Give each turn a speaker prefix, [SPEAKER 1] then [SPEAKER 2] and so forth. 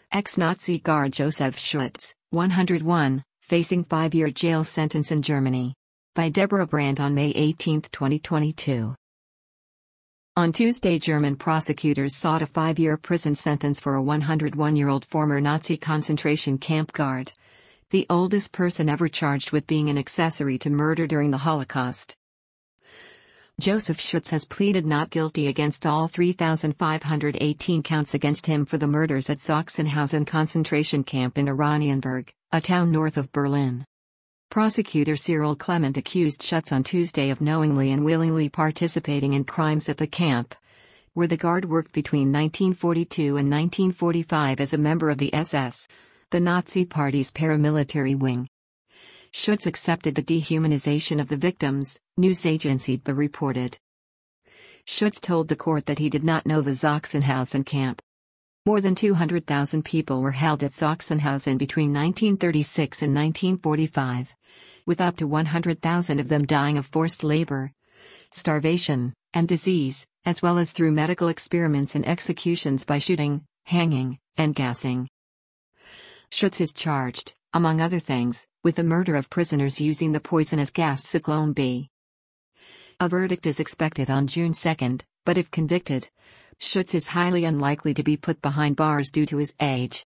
[SPEAKER 1] Ex-Nazi guard Josef Schutz, 101, facing 5-year jail sentence in Germany. By Deborah Brandt on May 18, 2022. On Tuesday, German prosecutors sought a 5-year prison sentence for a 101-year-old former Nazi concentration camp guard, the oldest person ever charged with being an accessory to murder during the Holocaust. Josef Schutz has pleaded not guilty against all 3,518 counts against him for the murders at Sachsenhausen concentration camp in Oranienburg, a town north of Berlin. Prosecutor Cyril Clement accused Schutz on Tuesday of knowingly and willingly participating in crimes at the camp, where the guard worked between 1942 and 1945 as a member of the SS, the Nazi Party's paramilitary wing. Schutz accepted the dehumanization of the victims, news agency DPA reported. Schutz told the court that he did not know the Sachsenhausen camp. More than 200,000 people were held at Sachsenhausen between 1936 and 1945, with up to 100,000 of them dying of forced labor, starvation, and disease, as well as through medical experiments and executions by shooting, hanging, and gassing. Schutz is charged, among other things, with the murder of prisoners using the poisonous gas Zyklon B. A verdict is expected on June 2, but if convicted, Schutz is highly unlikely to be put behind bars due to his age.